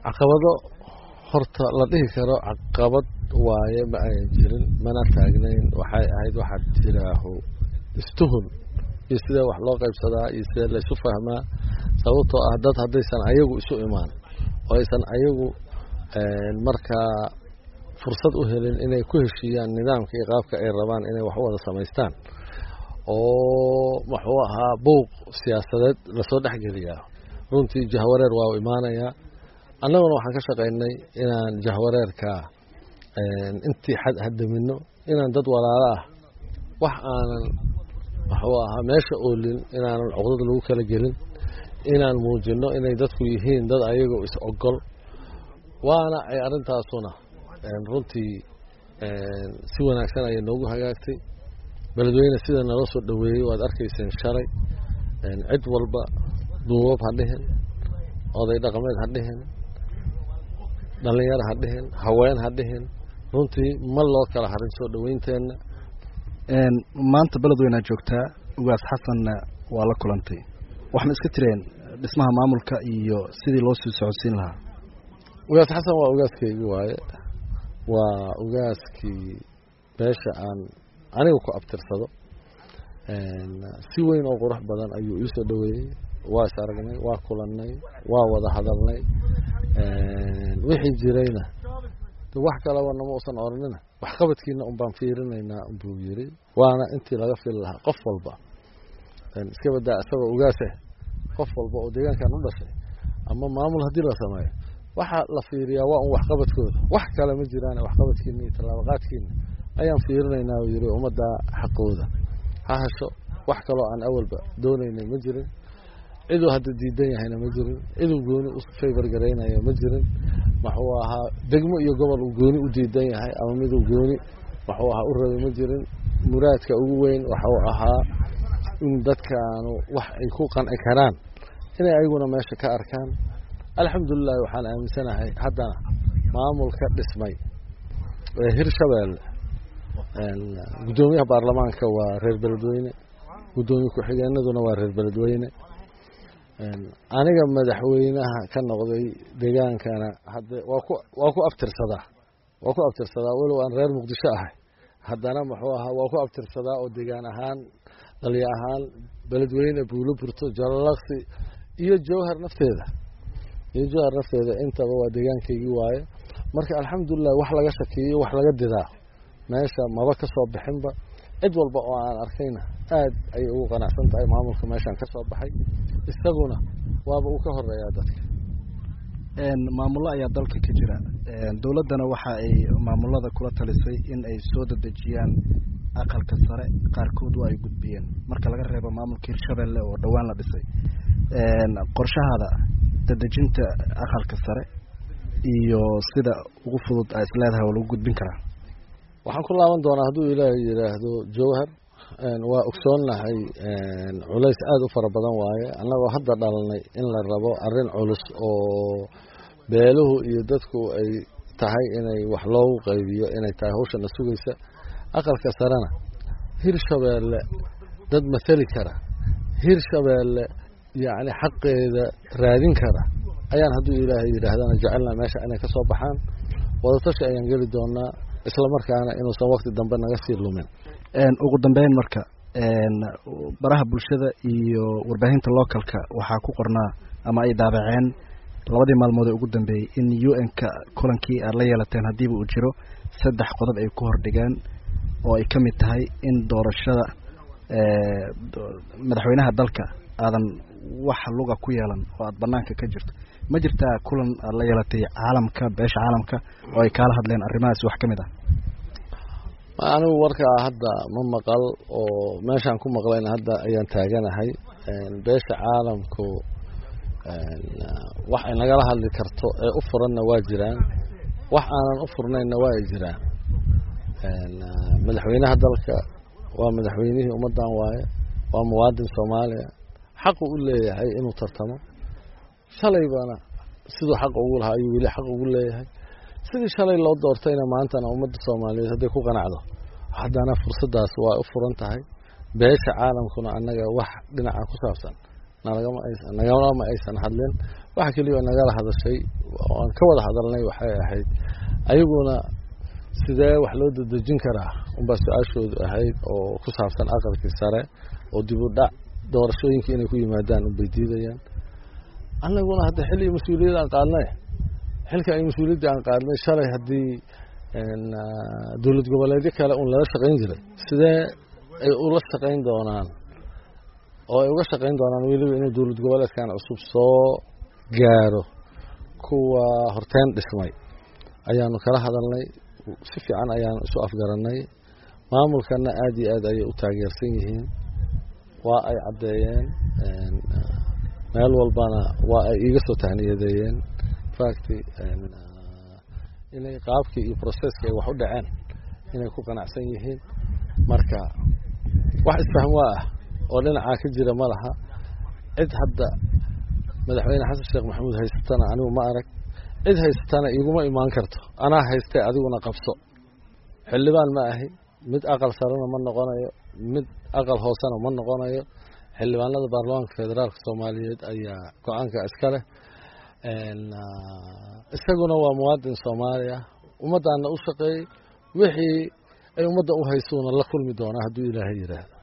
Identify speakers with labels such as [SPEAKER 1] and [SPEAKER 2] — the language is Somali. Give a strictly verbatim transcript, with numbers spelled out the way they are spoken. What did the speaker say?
[SPEAKER 1] caqabado horta la dhihi karo caqabad waaye ma ay jirin mana taagnayn waxay ahayd waxa jiraaho istuhun iyo sida wax loo qaybsadaa iyo sida la isu fahmaa sababtoo ah dad haddaysan ayagu isu imaan oo aysan ayagu markaa fursad u helin inay ku heshiiyaan nidaamka iyo qaabka ay rabaan inay wax wada samaystaan oo wuxuu ahaa buuq siyaasadeed lasoo dhexgeliyaa runtii jahwareer waa u imaanayaa annaguna waxaan ka shaqaynay inaan jahwareerka intii xad hadamino inaan dad walaalo ah wax aanan wuxuu ahaa meesha oolin inaanan cuqdad lagu kala gelin inaan muujino inay dadku yihiin dad ayagoo is ogol waana ay arrintaasuna runtii si wanaagsan ayay noogu hagaagtay beledweyne sida naloo soo dhaweeyey waad arkayseen shalay cid walba duubab ha dhihin oday dhaqameed ha dhihin dhalinyaro ha dhihin haween ha dhihin runtii ma loo kala harin soo dhaweynteenna
[SPEAKER 2] maanta beledweyne aad joogtaa ugaas xasanna waa la kulantay waxna iska tireen dhismaha maamulka iyo sidii loo sii socodsiin lahaa
[SPEAKER 1] ugaas xasan waa ugaaskaygi waaye waa ugaaskii beesha aan aniga ku abtirsado si weyn oo qurux badan ayuu ii soo dhaweeyey waa is aragnay waa kulannay waa wada hadalnay wixii jirayna wax kalaba nama uusan oranina waxqabadkiina un baan fiirinaynaa buu yiri waana intii laga fili lahaa qof walba iska badaa isagoo ugaasah qof walba oo deegaankan u dhashay ama maamul haddii la sameeyo waxa la fiiriyaa waa un waxqabadkooda wax kale ma jiraan waxqabadkiina iyo tallaabaqaadkiina ayaan fiirinaynaa uu yiri ummadda xaqooda ha hesho wax kaloo aan awalba doonaynay ma jirin ciduu hadda diidan yahayna ma jirin ciduu gooni u favor garaynaya ma jirin wuxuu ahaa degmo iyo gobol uu gooni u diidan yahay ama miduu gooni wuxuu ahaa u rabay ma jirin muraadka ugu weyn wuxuu ahaa in dadkaanu wax ay ku qanci karaan inay ayaguna meesha ka arkaan alxamdulilah waxaan aaminsanahay haddana maamulka dhismay ee hirshabeelle gudoomiyaha baarlamaanka waa reer beledweyne gudoomiye ku-xigeenaduna waa reer beledweyne aniga madaxweynaha ka noqday deegaankana hadda waa ku waa ku abtirsadaa waa ku abtirsadaa walow aan reer muqdisho ahay haddana muxuu ahaa waa ku abtirsadaa oo deegaan ahaan dhaliya ahaan beledweyne buulo burto jallaqsi iyo jawhar nafteeda iyo jawhar nafteeda intaba waa deegaankaygii waaye marka alxamdulilah wax laga shakiyo wax laga didaa meesha maba ka soo bixinba cid walba oo aan arkayna aad ay ugu qanacsan tahay maamulka meeshan ka soo baxay isaguna waaba uu ka horeeyaa dadka
[SPEAKER 2] maamulo ayaa dalka ka jira dowladdana waxa ay maamulada kula talisay in ay soo dadejiyaan aqalka sare qaarkood waa ay gudbiyeen marka laga reebo maamulka hirshabeelle oo dhowaan la dhisay qorshahaada dadejinta aqalka sare iyo sida ugu fudud ay isleedahay oo lagu gudbin karaa
[SPEAKER 1] waxaan ku laaban doonaa hadduu ilaahay yidhaahdo jawhar waa ogsoonahay culays aada u fara badan waaye annagoo hadda dhalanay in la rabo arrin culus oo beeluhu iyo dadku ay tahay inay wax loogu qaybiyo inay tahay hawshana sugaysa aqalka sarena hirshabeelle dad mathali kara hirshabeelle yacni xaqeeda raadin kara ayaan hadduu ilaahay yidhaahdana jecelnaa meesha inay ka soo baxaan wadatashi ayaan geli doonaa isla markaana inuusan waqti dambe naga sii lumin
[SPEAKER 2] ugu dambeyn marka baraha bulshada iyo warbaahinta localka waxaa ku qornaa ama ay daabaceen labadii maalmood ee ugu dambeeyey in u n-ka kulankii aad la yeelateen haddiiba uu jiro saddex qodob ay ku hordhigeen oo ay ka mid tahay in doorashada madaxweynaha dalka aadan wax luga ku yeelan oo aad banaanka ka jirto ma jirtaa kulan aad la yeelatay caalamka beesha caalamka oo ay kaala hadleen arrimahaas wax ka mid ah
[SPEAKER 1] anigu warkaa hadda ma maqal oo meeshaan ku maqlayna hadda ayaan taaganahay beesha caalamku wax ay nagala hadli karto ee u furanna waa jiraan wax aanan u furnaynna waa ay jiraan madaxweynaha dalka waa madaxweynihii ummaddan waaye waa muwaadin soomaaliya xaqu u leeyahay inuu tartamo shalaybana siduu xaq ugu lahaa ayuu weli xaq ugu leeyahay sidii shalay loo doortayna maantana ummadda soomaaliyeed hadday ku qanacdo haddana fursaddaas waa u furan tahay beesha caalamkuna annaga wax dhinaca ku saabsan nagama aysan nagalama aysan hadlin waxa keliya nagala hadashay aan ka wada hadalnay waxay ahayd ayaguna sidee wax loo dadejin karaa unbaa su-aashoodu ahayd oo ku saabsan aqalkii sare oo dib u dhac doorashooyinka inay ku yimaadaan unbay diidayaan annaguna hadda xilli mas-uuliyad aan qaadnay xilka ay mas-uuliyadda aan qaadnay shalay haddii dowlad goboleedyo kale un lala shaqayn jiray sidee ay ula shaqayn doonaan oo ay uga shaqayn doonaan weliba inuu dowlad goboleedkan cusub soo gaaro kuwa horteen dhismay ayaanu kala hadalnay si fiican ayaanu isu afgaranay maamulkana aad iyo aad ayay u taageersan yihiin waa ay caddeeyeen meel walbana waa ay iiga soo tahniyadeeyeen facti inay qaabkii iyo processkii ay wax u dhaceen inay ku qanacsan yihiin marka wax isfahm waa ah oo dhinacaa ka jira ma laha cid hadda madaxweyne xasan sheekh maxamuud haysatana anigu ma arag cid haysatana iguma imaan karto anaa haystee adiguna qabso xildhibaan ma ahi mid aqal sarena ma noqonayo mid aqal hoosena ma noqonayo xildhibaanada baarlamaanka federaalka soomaaliyeed ayaa go-aanka iska leh isaguna waa muwaadin soomaaliya ummaddaana u shaqeeyey wixii ay ummadda u haysuuna la kulmi doonaa hadduu ilaahay yidhaahdo